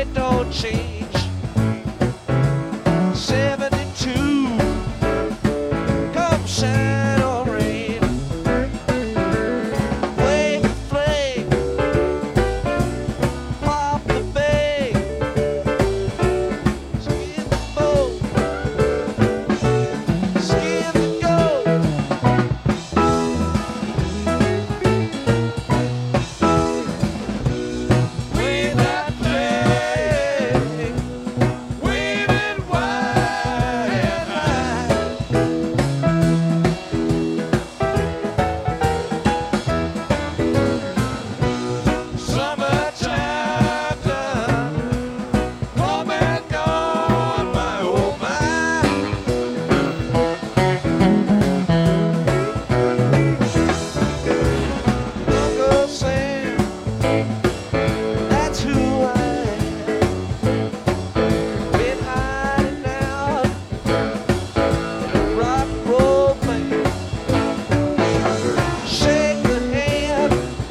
it don't change. 72, come shine on rain. Wave the flag, pop the bay, skip the boat, skip the goat. Wave that flag, wave it wide and high. Summertime done, come and gone, my oh my. Uncle Sam, that's who I am. Been hiding out in a rock and roll band. Shake the hand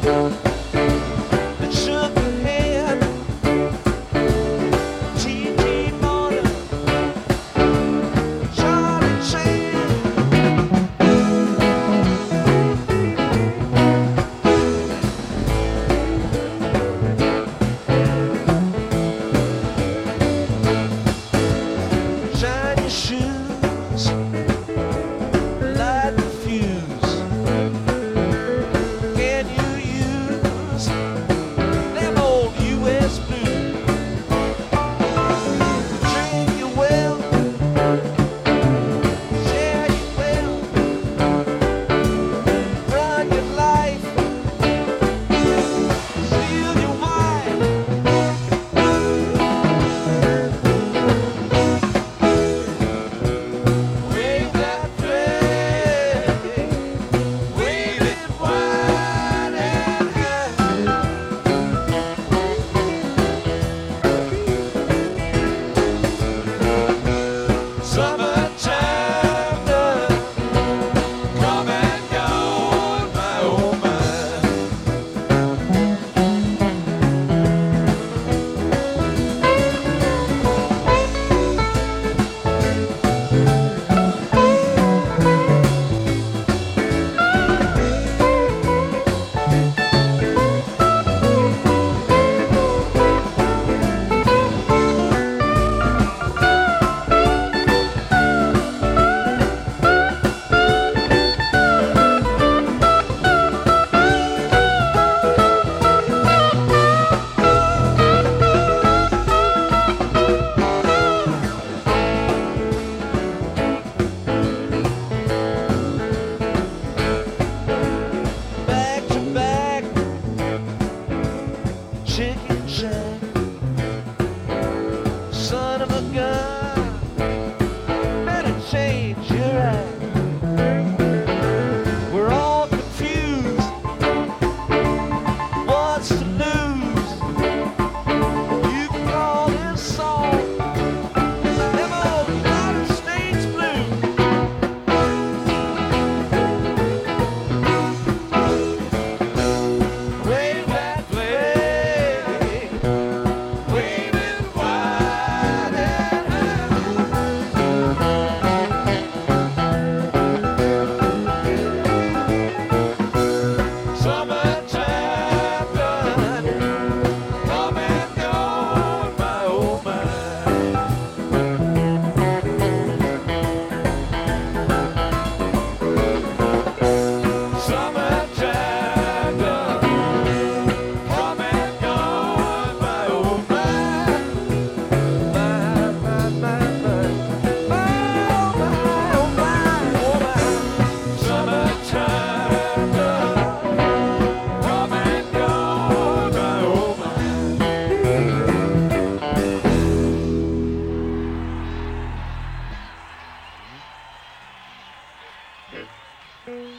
that shook the hand. T.T. Morton, Charlie Chan. Shine your shoes, light the fuse. Can you use them old U.S. blues? Drink your well, share your wealth, run your life, steal your wife. Wave that flag, wave it wide and high. Summertime done, come and gone, my oh my. Back to back, chicken shack, son of a gun, better change your act. We're all confused, what's to lose? You can call this song them old United States blues. Wave that flag, wave it wide and high. Summertime done, come and gone, my oh my. Summertime done, come and gone, my oh my. My, my, my, my. Oh my, oh my, oh my. Summertime done, come and gone, my oh my.